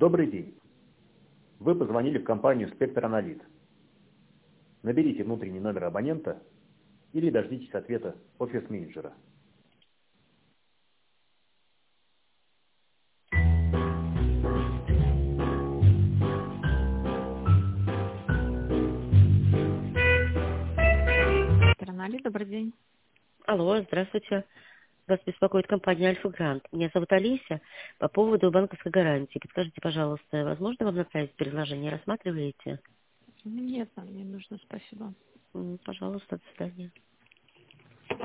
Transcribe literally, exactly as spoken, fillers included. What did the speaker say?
Добрый день. Вы позвонили в компанию «Спектр Аналит». Наберите внутренний номер абонента или дождитесь ответа офис-менеджера. «Спектр Аналит», добрый день. Алло, здравствуйте. Вас беспокоит компания «Альфа Грант». Меня зовут Олеся. По поводу банковской гарантии. Подскажите, пожалуйста, возможно вам направить предложение? Рассматриваете? Нет, нам не нужно, спасибо. М, Пожалуйста, до свидания.